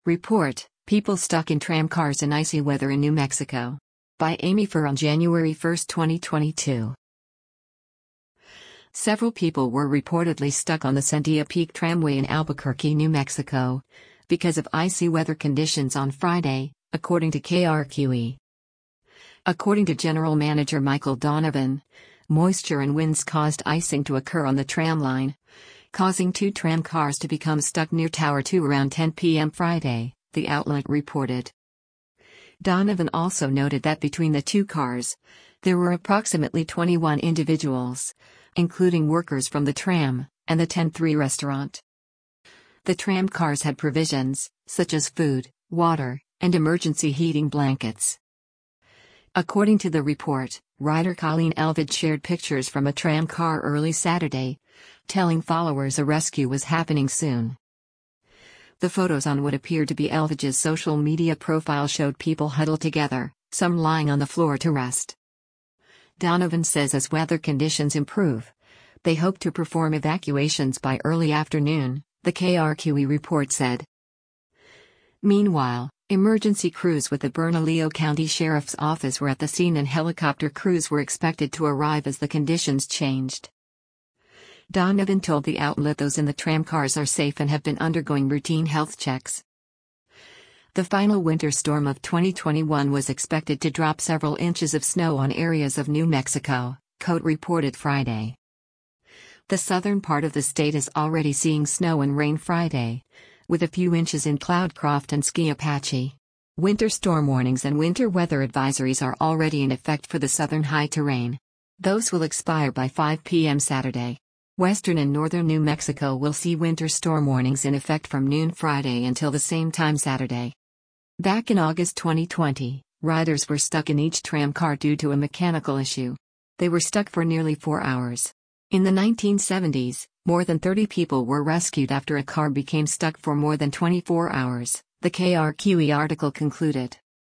Report: People stuck in tramcars in icy weather in New Mexico. By Amy Furr on January 1, 2022. Several people were reportedly stuck on the Sandia Peak Tramway in Albuquerque, New Mexico, because of icy weather conditions on Friday, according to KRQE. According to General Manager Michael Donovan, moisture and winds caused icing to occur on the tram line, causing two tram cars to become stuck near Tower 2 around 10 p.m. Friday, the outlet reported. Donovan also noted that between the two cars, there were approximately 21 individuals, including workers from the tram and the 10-3 restaurant. The tram cars had provisions, such as food, water, and emergency heating blankets. According to the report, rider Colleen Elvidge shared pictures from a tram car early Saturday, telling followers a rescue was happening soon. The photos on what appeared to be Elvidge's social media profile showed people huddled together, some lying on the floor to rest. Donovan says as weather conditions improve, they hope to perform evacuations by early afternoon, the KRQE report said. Meanwhile, emergency crews with the Bernalillo County Sheriff's Office were at the scene and helicopter crews were expected to arrive as the conditions changed. Donovan told the outlet those in the tramcars are safe and have been undergoing routine health checks. The final winter storm of 2021 was expected to drop several inches of snow on areas of New Mexico, KOTE reported Friday. The southern part of the state is already seeing snow and rain Friday, with a few inches in Cloudcroft and Ski Apache. Winter storm warnings and winter weather advisories are already in effect for the southern high terrain. Those will expire by 5 p.m. Saturday. Western and northern New Mexico will see winter storm warnings in effect from noon Friday until the same time Saturday. Back in August 2020, riders were stuck in each tram car due to a mechanical issue. They were stuck for nearly 4 hours. In the 1970s, more than 30 people were rescued after a car became stuck for more than 24 hours, the KRQE article concluded.